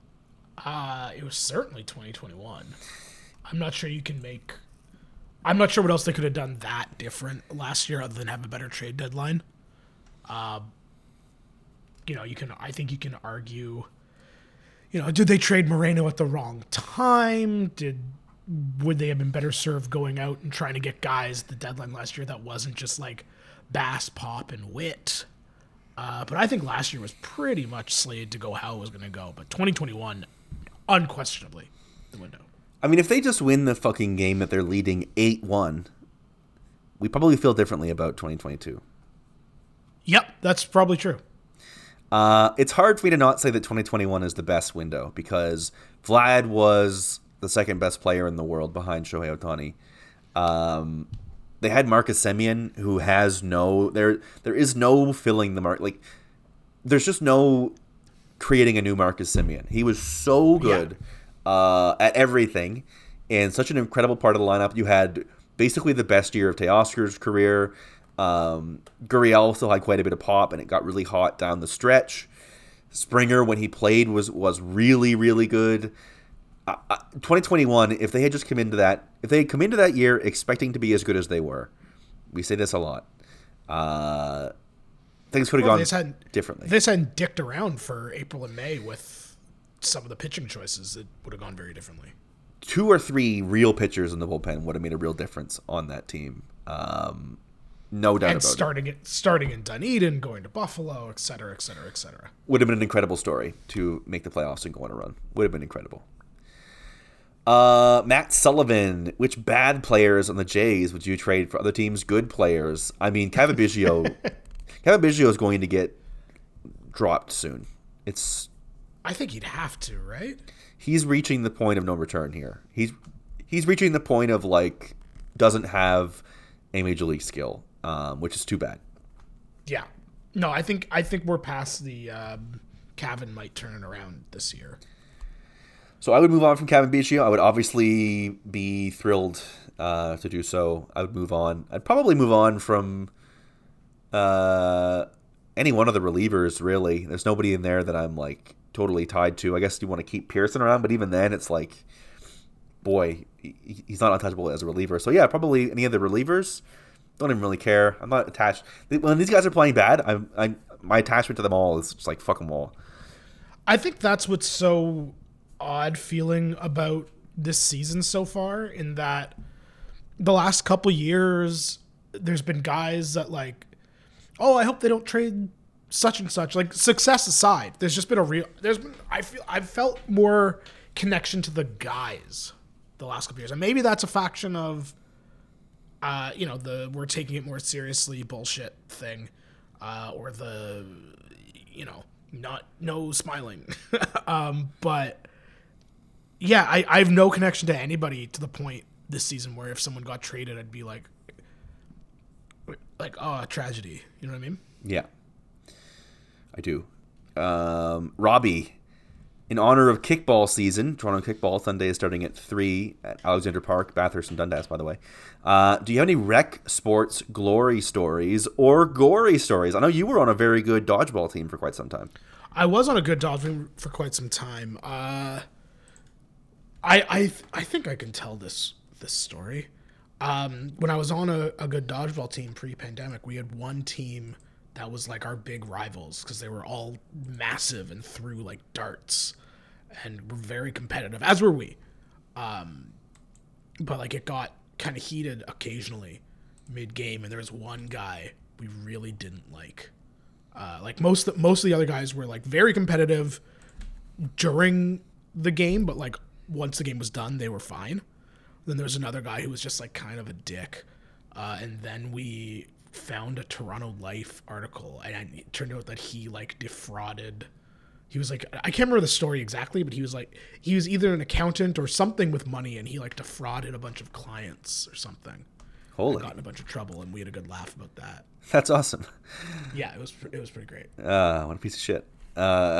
Uh, it was certainly twenty twenty-one. I'm not sure you can make... I'm not sure what else they could have done that different last year other than have a better trade deadline. Uh, you know, you can. I think you can argue, you know, did they trade Moreno at the wrong time? Did Would they have been better served going out and trying to get guys at the deadline last year that wasn't just like Bass, Pop, and Witt? Uh, but I think last year was pretty much slated to go how it was going to go. But twenty twenty-one, unquestionably, the window. I mean, if they just win the fucking game that they're leading eight one, we probably feel differently about twenty twenty-two. Yep, that's probably true. Uh, it's hard for me to not say that twenty twenty-one is the best window because Vlad was the second best player in the world behind Shohei Ohtani. Um, they had Marcus Semien, who has no there. There is no filling the mark. Like, there's just no creating a new Marcus Semien. He was so good yeah. uh, at everything, and such an incredible part of the lineup. You had basically the best year of Teoscar's career. Um, Gurriel still had quite a bit of pop, and it got really hot down the stretch. Springer, when he played, was was really really good. Uh, uh, twenty twenty-one, if they had just come into that, if they had come into that year expecting to be as good as they were, we say this a lot. Uh, things could have well, gone this had, differently. If this hadn't dicked around for April and May with some of the pitching choices, it would have gone very differently. Two or three real pitchers in the bullpen would have made a real difference on that team. Um, No doubt and about starting it. it. Starting in Dunedin, going to Buffalo, et cetera, et cetera, et cetera. Would have been an incredible story to make the playoffs and go on a run. Would have been incredible. Uh, Matt Sullivan, which bad players on the Jays would you trade for other teams' good players? I mean, Kevin Biggio, Kevin Biggio is going to get dropped soon. It's. I think he'd have to, right? He's reaching the point of no return here. He's he's reaching the point of like doesn't have a major league skill. Um, which is too bad. Yeah. No, I think I think we're past the um, Cavan might turn it around this year. So I would move on from Kevin Biggio. I would obviously be thrilled uh, to do so. I would move on. I'd probably move on from uh, any one of the relievers, really. There's nobody in there that I'm like totally tied to. I guess you want to keep Pearson around, but even then it's like, boy, he, he's not untouchable as a reliever. So yeah, probably any of the relievers. Don't even really care. I'm not attached. When these guys are playing bad, I'm, I'm my attachment to them all is just like fuck them all. I think that's what's so odd feeling about this season so far, in that the last couple years there's been guys that like, oh, I hope they don't trade such and such. Like, success aside, there's just been a real there's been I feel I've felt more connection to the guys the last couple years. And maybe that's a faction of Uh, you know, the we're taking it more seriously bullshit thing, uh, or the, you know, not no smiling. um, but yeah, I, I have no connection to anybody to the point this season where if someone got traded, I'd be like, like, oh, tragedy. You know what I mean? Yeah, I do. Um, Robbie, in honor of kickball season, Toronto Kickball Sunday is starting at three at Alexander Park, Bathurst, and Dundas, by the way. Uh, do you have any rec sports glory stories or gory stories? I know you were on a very good dodgeball team for quite some time. I was on a good dodgeball team for quite some time. Uh, I I th- I think I can tell this this story. Um, when I was on a, a good dodgeball team pre-pandemic, we had one team that was like our big rivals because they were all massive and threw like darts and were very competitive, as were we. Um, but like it got kind of heated occasionally mid-game, and there was one guy we really didn't like. Uh, like most of the, most of the other guys were like very competitive during the game, but like once the game was done, they were fine. Then there was another guy who was just like kind of a dick. Uh, and then we found a Toronto Life article, and it turned out that he like defrauded. He was like, I can't remember the story exactly, but he was like, he was either an accountant or something with money, and he like defrauded a bunch of clients or something. Holy. And got in a bunch of trouble, and we had a good laugh about that. That's awesome. Yeah, it was it was pretty great. Uh, what a piece of shit. Uh,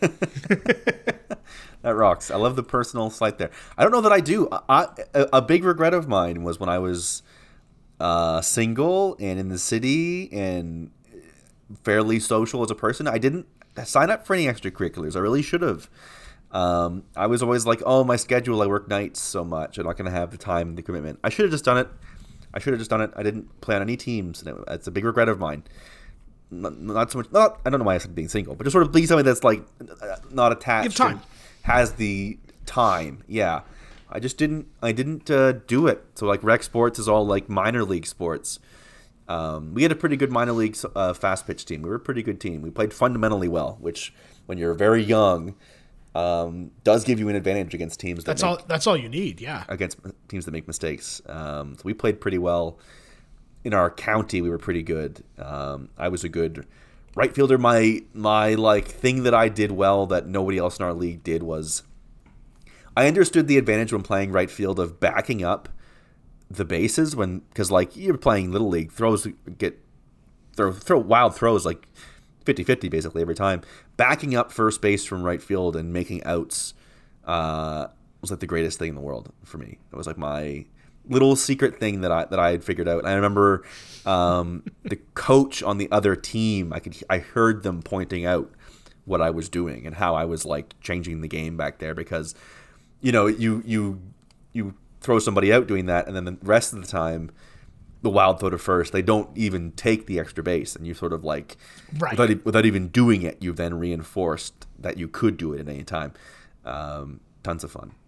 that rocks. I love the personal slight there. I don't know that I do. I, a, a big regret of mine was when I was uh, single and in the city and fairly social as a person. I didn't sign up for any extracurriculars. I really should have. Um, I was always like, oh, my schedule, I work nights so much. I'm not going to have the time and the commitment. I should have just done it. I should have just done it. I didn't play on any teams. And it, it's a big regret of mine. Not, not so much. Not. I don't know why I said being single, but just sort of being somebody that's like not attached. Give time. Has the time. Yeah. I just didn't. I didn't uh, do it. So like rec sports is all like minor league sports. Um, we had a pretty good minor league uh, fast pitch team. We were a pretty good team. We played fundamentally well, which when you're very young, um, does give you an advantage against teams. That That's make, all. That's all you need. Yeah. Against teams that make mistakes. Um, so we played pretty well. In our county, we were pretty good. Um, I was a good right fielder. My my like thing that I did well that nobody else in our league did was I understood the advantage when playing right field of backing up the bases when because like you're playing little league, throws get throw throw wild throws like fifty-fifty basically every time. Backing up first base from right field and making outs uh, was like the greatest thing in the world for me. It was like my little secret thing that I that I had figured out. And I remember um, the coach on the other team. I could I heard them pointing out what I was doing and how I was like changing the game back there because you know you you you throw somebody out doing that, and then the rest of the time the wild throw to first. They don't even take the extra base, and you sort of like Right. without without even doing it, you've then reinforced that you could do it at any time. Um, tons of fun.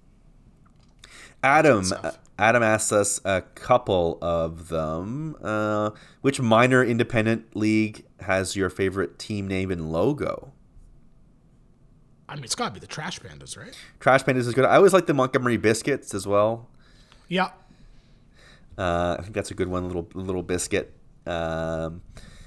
Adam. Adam asks us a couple of them. Uh, which minor independent league has your favorite team name and logo? I mean, it's got to be the Trash Pandas, right? Trash Pandas is good. I always like the Montgomery Biscuits as well. Yeah. Uh, I think that's a good one. Little little biscuit. Um,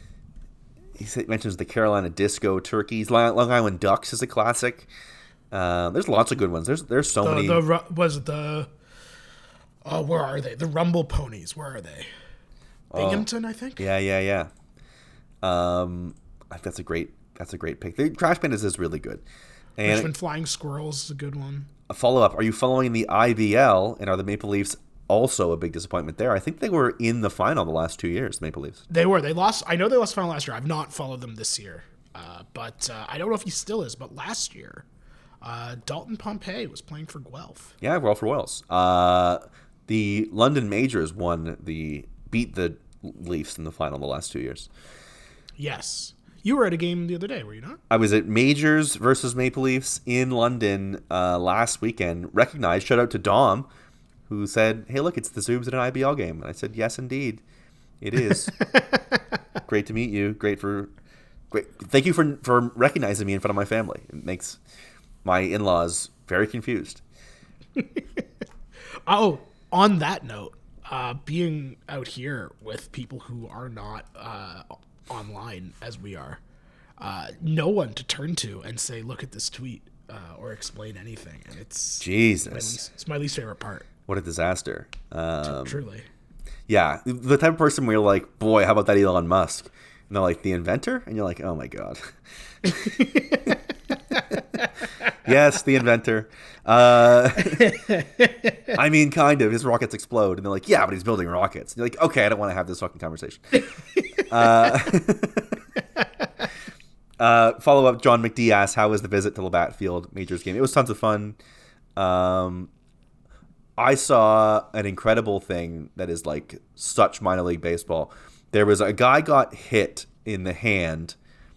he sa- mentions the Carolina Disco Turkeys. Long Long Island Ducks is a classic. Uh, there's lots of good ones. There's there's so The, many. the ru- was it the oh where are they? The Rumble Ponies. Where are they? Binghamton, I think. Yeah, yeah, yeah. Um, I think that's a great that's a great pick. The Trash Pandas is really good. And Richmond Flying Squirrels is a good one. a follow up: are you following the I B L? And are the Maple Leafs also a big disappointment there? I think they were in the final the last two years. The Maple Leafs. They were. They lost. I know they lost final last year. I've not followed them this year, uh, but uh, I don't know if he still is. But last year, uh, Dalton Pompey was playing for Guelph. Yeah, well for Wales. Uh, the London Majors won the beat the Leafs in the final the last two years. Yes, you were at a game the other day, were you not? I was at Majors versus Maple Leafs in London uh, last weekend. Recognized, shout out to Dom, who said, "Hey, look, it's the Zoobs at an I B L game." And I said, "Yes, indeed, it is." Great to meet you. Great for, great. Thank you for for recognizing me in front of my family. It makes my in-laws very confused. Oh, on that note, uh, being out here with people who are not uh, online as we are, uh, no one to turn to and say, "Look at this tweet," uh, or explain anything, and it's my Jesus, least, it's my least favorite part. what a disaster. Um, Truly. Yeah, the type of person where you're like, boy, how about that Elon Musk? And they're like, the inventor? And you're like, oh my God. Yes, the inventor. Uh, I mean, kind of. His rockets explode. And they're like, yeah, but he's building rockets. And you're like, okay, I don't want to have this fucking conversation. uh, uh, follow up, John McD asks, how was the visit to Labatt Field Majors game? It was tons of fun. Um, I saw an incredible thing that is like such minor league baseball. There was a guy got hit in the hand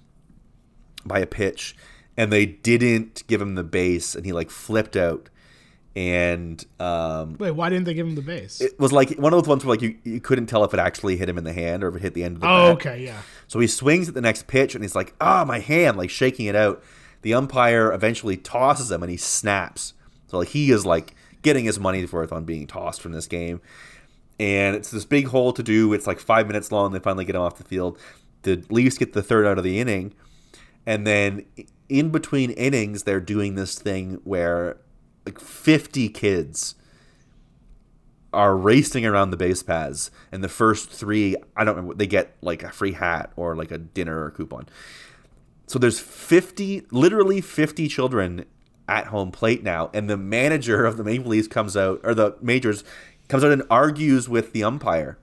by a pitch, and they didn't give him the base, and he like flipped out. And um, wait, why didn't they give him the base? It was like one of those ones where like you, you couldn't tell if it actually hit him in the hand or if it hit the end of the oh, bat. okay, yeah. So he swings at the next pitch, and he's like, "Ah, oh, my hand!" like shaking it out. The umpire eventually tosses him, and he snaps. So like he is like getting his money's worth on being tossed from this game. And it's this big hole to do. It's like five minutes long. They finally get him off the field. The Leafs get the third out of the inning, and then in between innings, they're doing this thing where like fifty kids are racing around the base paths, and the first three, I don't remember, they get like a free hat or like a dinner or a coupon. So there's fifty, literally fifty children at home plate now, and the manager of the Maple Leafs comes out, or the Majors comes out and argues with the umpire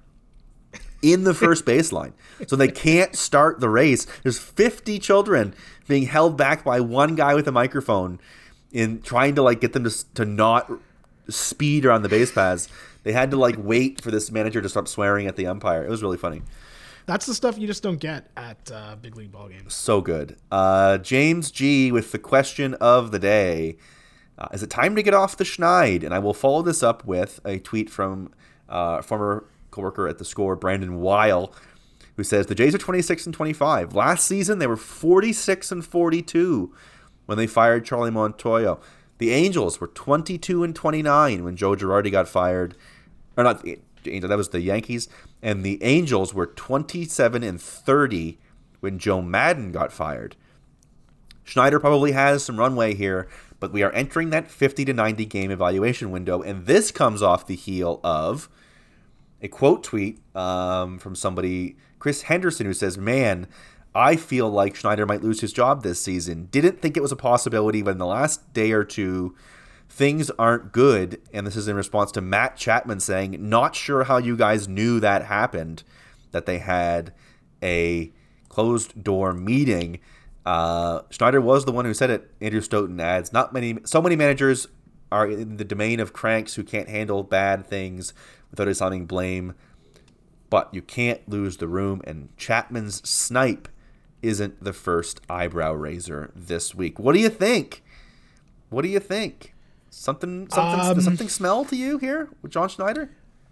in the first baseline. So they can't start the race. There's fifty children being held back by one guy with a microphone in trying to like get them to to not speed around the base paths. They had to like wait for this manager to stop swearing at the umpire. It was really funny. That's the stuff you just don't get at uh, big league ball games. So good. Uh, James G with the question of the day. Uh, is it time to get off the schneid? And I will follow this up with a tweet from uh, former coworker at The Score, Brandon Weil, who says, the Jays are twenty-six and twenty-five. Last season, they were forty-six and forty-two when they fired Charlie Montoyo. The Angels were twenty-two and twenty-nine when Joe Girardi got fired. Or not the Angels, that was the Yankees. And the Angels were twenty-seven and thirty when Joe Madden got fired. Schneider probably has some runway here, but we are entering that fifty to ninety game evaluation window, and this comes off the heel of a quote tweet um, from somebody, Chris Henderson, who says, man, I feel like Schneider might lose his job this season. Didn't think it was a possibility, but in the last day or two, things aren't good. And this is in response to Matt Chapman saying, not sure how you guys knew that happened, that they had a closed door meeting. Uh, Schneider was the one who said it. Andrew Stoughton adds, not many, so many managers are in the domain of cranks who can't handle bad things without assigning blame, but you can't lose the room, and Chapman's snipe isn't the first eyebrow raiser this week. What do you think? What do you think? Something, something, Um, does something smell to you here with John Schneider?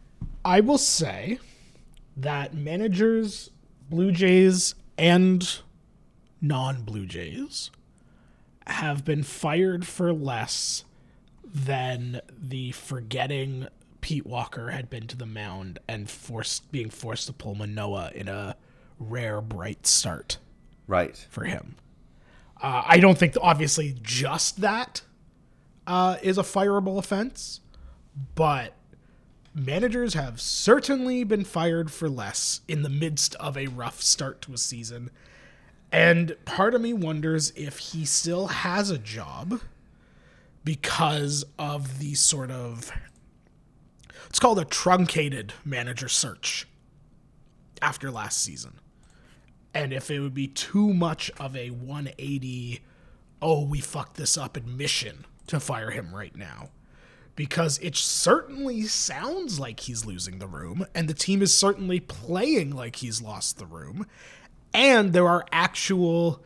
I will say that managers, Blue Jays, and non-Blue Jays have been fired for less than the forgetting Pete Walker had been to the mound and forced being forced to pull Manoah in a rare bright start Right. for him. Uh, I don't think, obviously, just that uh, is a fireable offense, but managers have certainly been fired for less in the midst of a rough start to a season. And part of me wonders if he still has a job because of the sort of, it's called a truncated manager search after last season. And if it would be too much of a one eighty, oh, we fucked this up admission to fire him right now. Because it certainly sounds like he's losing the room, and the team is certainly playing like he's lost the room. And there are actual,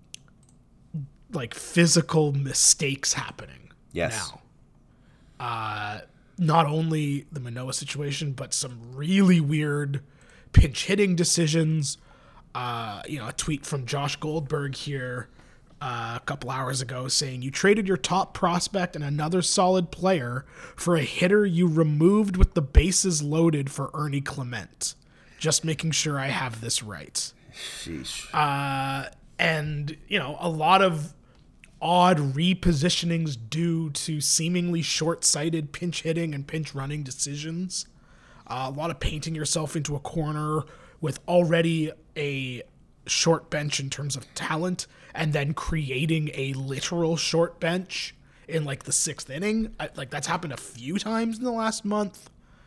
like, physical mistakes happening Yes. now. Uh, not only the Manoah situation, but some really weird pinch hitting decisions. Uh, you know, a tweet from Josh Goldberg here uh, a couple hours ago saying, you traded your top prospect and another solid player for a hitter you removed with the bases loaded for Ernie Clement. Just making sure I have this right. Sheesh. Uh, and, you know, a lot of odd repositionings due to seemingly short-sighted pinch hitting and pinch running decisions. Uh, a lot of painting yourself into a corner with already a short bench in terms of talent and then creating a literal short bench in like the sixth inning. I, like that's happened a few times in the last month.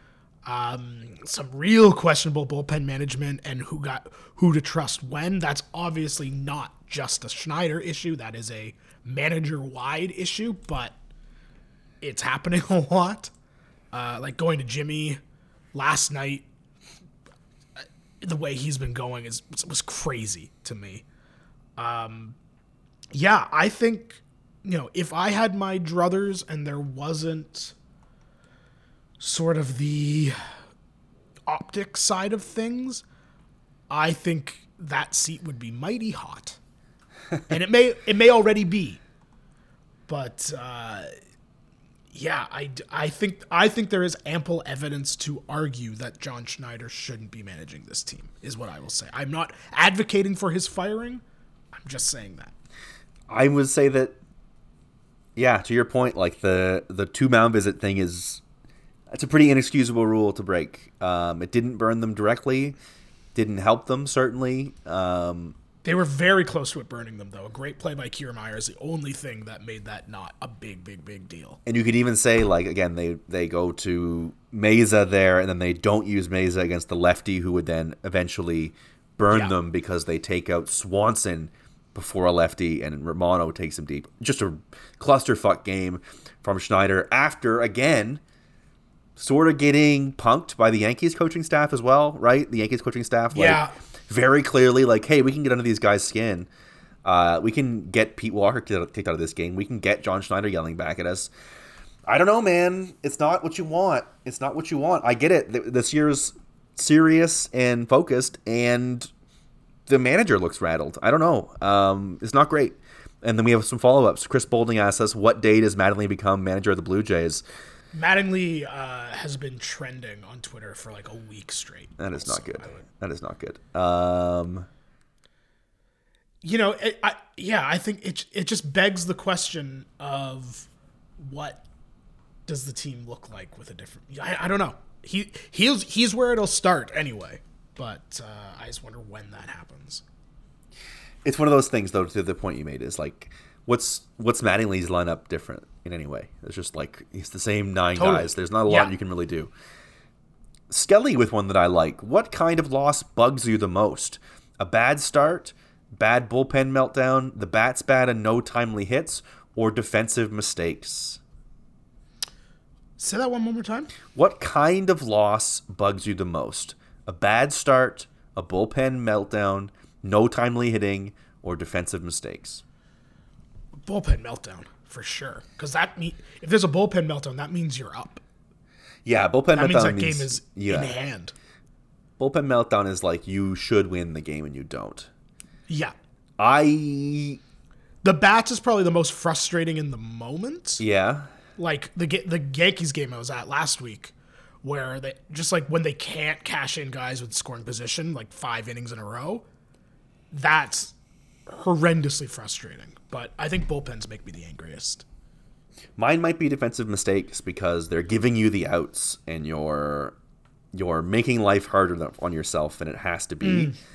Um, some real questionable bullpen management and who got who to trust when. That's obviously not just a Schneider issue. That is a manager-wide issue, but it's happening a lot. Uh, like going to Jimmy last night, the way he's been going is was crazy to me. Um, yeah, I think, you know, if I had my druthers and there wasn't sort of the optic side of things, I think that seat would be mighty hot. And it may it may already be. But uh, yeah, I, I think I think there is ample evidence to argue that John Schneider shouldn't be managing this team, is what I will say. I'm not advocating for his firing. I'm just saying that. I would say that, yeah, to your point, like the, the two mound visit thing is, it's a pretty inexcusable rule to break. Um, it didn't burn them directly, didn't help them, certainly. Um, They were very close to it burning them, though. A great play by Kiermaier is the only thing that made that not a big, big, big deal. And you could even say, like, again, they, they go to Meza there, and then they don't use Meza against the lefty, who would then eventually burn Yeah. them because they take out Swanson before a lefty, and Romano takes him deep. Just a clusterfuck game from Schneider after, again, sort of getting punked by the Yankees coaching staff as well, right? The Yankees coaching staff, like, Yeah. very clearly, like, hey, we can get under these guys' skin. Uh, we can get Pete Walker kicked out of this game. We can get John Schneider yelling back at us. I don't know, man. It's not what you want. It's not what you want. I get it. This year's serious and focused, and the manager looks rattled. I don't know. Um, it's not great. And then we have some follow-ups. Chris Boulding asks us, what day does Mattingly become manager of the Blue Jays? Mattingly uh, has been trending on Twitter for like a week straight. That is not So good. I would- That is not good. Um, you know, it, I, yeah, I think it it just begs the question of what does the team look like with a different. I, I don't know. He he's he's where it'll start anyway, but uh, I just wonder when that happens. it's one of those things, though, to the point you made, is like, what's what's Mattingly's lineup different in any way? It's just like, he's the same nine Totally. guys. There's not a lot Yeah. you can really do. Skelly with one that I like. What kind of loss bugs you the most? A bad start, bad bullpen meltdown, the bat's bad and no timely hits, or defensive mistakes? Say that one more time. What kind of loss bugs you the most? A bad start, a bullpen meltdown, no timely hitting, or defensive mistakes? Bullpen meltdown for sure, because that mean if there's a bullpen meltdown, that means you're up. Yeah, bullpen That meltdown means that means, game is yeah. in hand. Bullpen meltdown is like you should win the game and you don't. Yeah. I The bats is probably the most frustrating in the moment. yeah. Like the ga- the Yankees game I was at last week, where they just like when they can't cash in guys with scoring position, like five innings in a row, that's horrendously frustrating. But I think bullpens make me the angriest. Mine might be defensive mistakes because they're giving you the outs and you're you're making life harder on yourself than it has to be. Mm.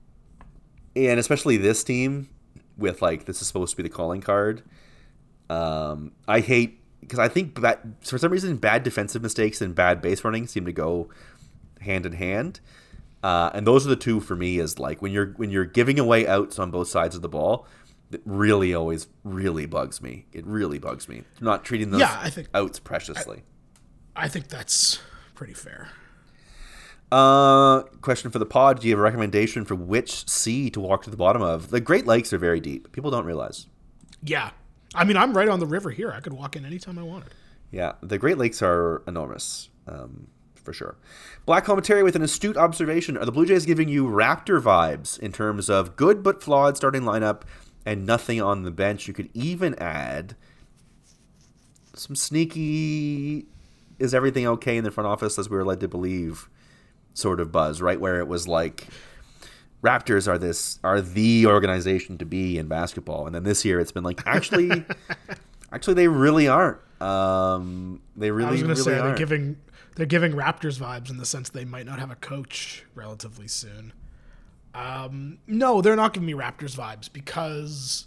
And especially this team with like this is supposed to be the calling card. Um, I hate because I think bad, for some reason bad defensive mistakes and bad base running seem to go hand in hand. Uh, and those are the two for me is like when you're when you're giving away outs on both sides of the ball, it really always really bugs me. It really bugs me. Not treating those Yeah, I think- outs preciously. I think that's pretty fair. Uh, question for the pod: do you have a recommendation for which sea to walk to the bottom of? The Great Lakes are very deep. People don't realize. Yeah. I mean, I'm right on the river here. I could walk in anytime I wanted. Yeah, the Great Lakes are enormous, um, for sure. Black Commentary with an astute observation. Are the Blue Jays giving you Raptor vibes in terms of good but flawed starting lineup and nothing on the bench? You could even add some sneaky, is everything okay in the front office as we were led to believe sort of buzz, right? Where it was like, Raptors are this are the organization to be in basketball, and then this year it's been like actually, actually they really aren't. Um, they really, I was going to really say they're aren't. giving they're giving Raptors vibes in the sense they might not have a coach relatively soon. Um, no, they're not giving me Raptors vibes because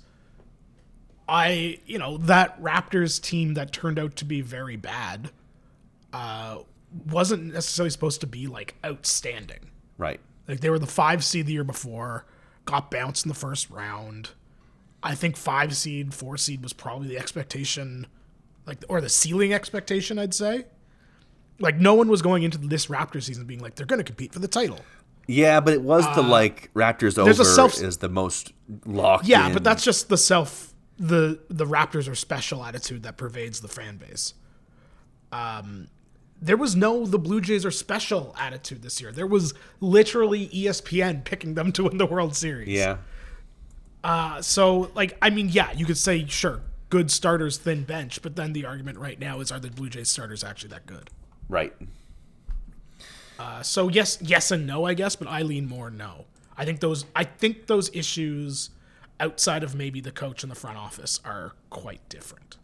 I, you know, that Raptors team that turned out to be very bad uh, wasn't necessarily supposed to be like outstanding. Right. Like they were the five seed the year before, got bounced in the first round. I think five seed, four seed was probably the expectation, like or the ceiling expectation, I'd say. Like no one was going into this Raptor season being like they're going to compete for the title. Yeah, but it was the like Raptors there's a over self- is the most locked Yeah, in. but that's just the self the the Raptors are special attitude that pervades the fan base. Um, there was no the Blue Jays are special attitude this year. There was literally E S P N picking them to win the World Series. Yeah. Uh, so like I mean, yeah, you could say sure, good starters, thin bench, but then the argument right now is are the Blue Jays starters actually that good? Right. Uh, so yes, yes and no, I guess, but I lean more no. I think those I think those issues outside of maybe the coach and the front office are quite different.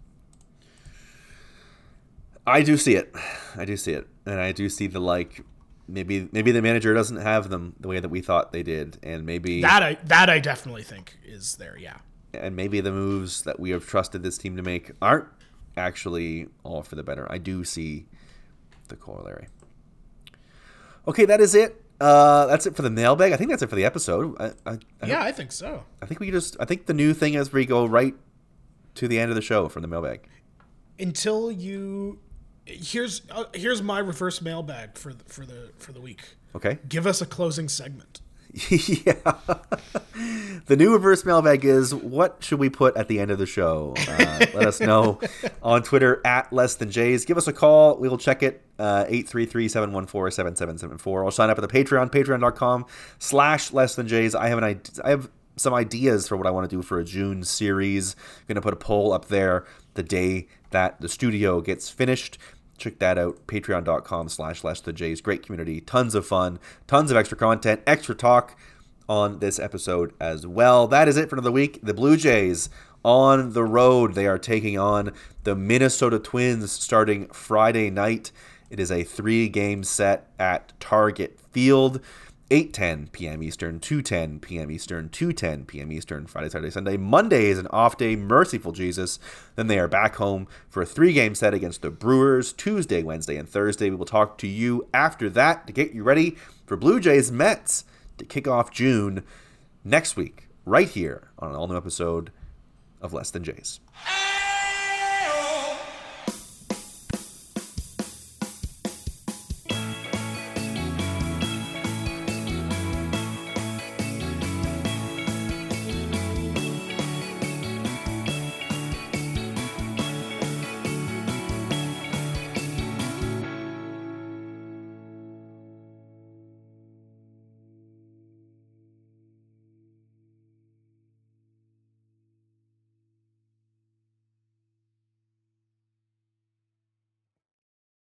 I do see it. I do see it. And I do see the like maybe maybe the manager doesn't have them the way that we thought they did, and maybe That I that I definitely think is there, yeah. and maybe the moves that we have trusted this team to make aren't actually all for the better. I do see the corollary. Okay, that is it. Uh, that's it for the mailbag. I think that's it for the episode. I, I, I Yeah, I think so. I think we just. I think the new thing is we go right to the end of the show from the mailbag. Until you here's uh, here's my reverse mailbag for the, for the for the week. Okay. Give us a closing segment. Yeah. The new reverse mailbag is, what should we put at the end of the show? Uh, let us know on Twitter at Less Than Jays. Give us a call. We will check it. Uh, eight three three, seven one four, seven seven seven four. Or sign up at the Patreon, patreon.com slash Less Than Jays. I have an idea. I have some ideas for what I want to do for a June series. I'm going to put a poll up there the day that the studio gets finished. Check that out, patreon.com slash less than Jays. Great community, tons of fun, tons of extra content, extra talk on this episode as well. That is it for another week. The Blue Jays on the road. They are taking on the Minnesota Twins starting Friday night. It is a three-game set at Target Field. eight ten p.m. Eastern, two ten p.m. Eastern, two ten p.m. Eastern, Friday, Saturday, Sunday. Monday is an off day, merciful Jesus. Then they are back home for a three-game set against the Brewers, Tuesday, Wednesday, and Thursday. We will talk to you after that to get you ready for Blue Jays Mets to kick off June next week, right here on an all-new episode of Less Than Jays.